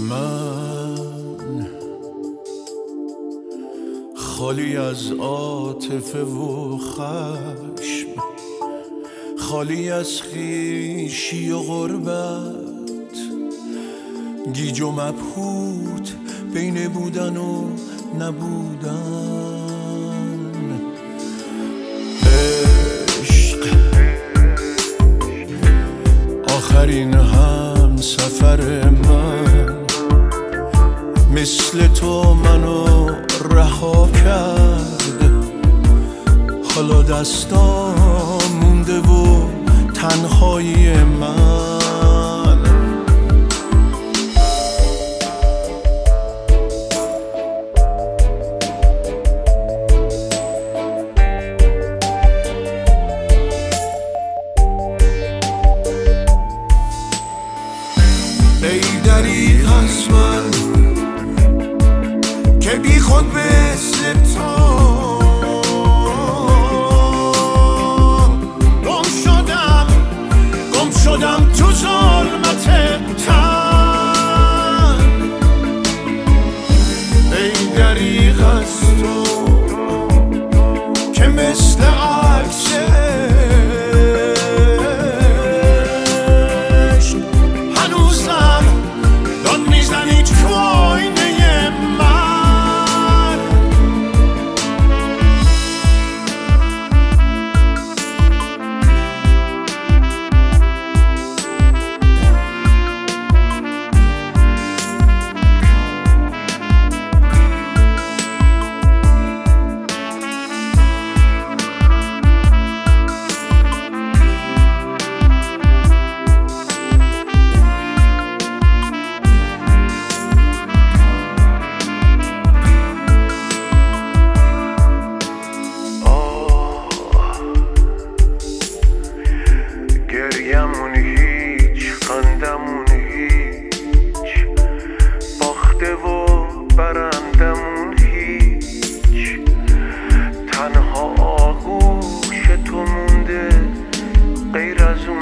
من خالی از عاطفه و خشم، خالی از خویشی و غربت، گیج و مبهوت بین بودن و نبودن. عشق آخرین هم سفر من، مثل تو منو رها کرد، حالا دستام مونده و تنهایی من. ای دریغ از من که بی خود مثل تو گم شدم تو ظلمت تن. ای دریغ از تو که مثل عکس هنوزم داد میزنی تو آینه من. گریمون هیچ، خندمون هیچ، باخته و برندمون هیچ، تنها آغوش تو مونده غیر از اون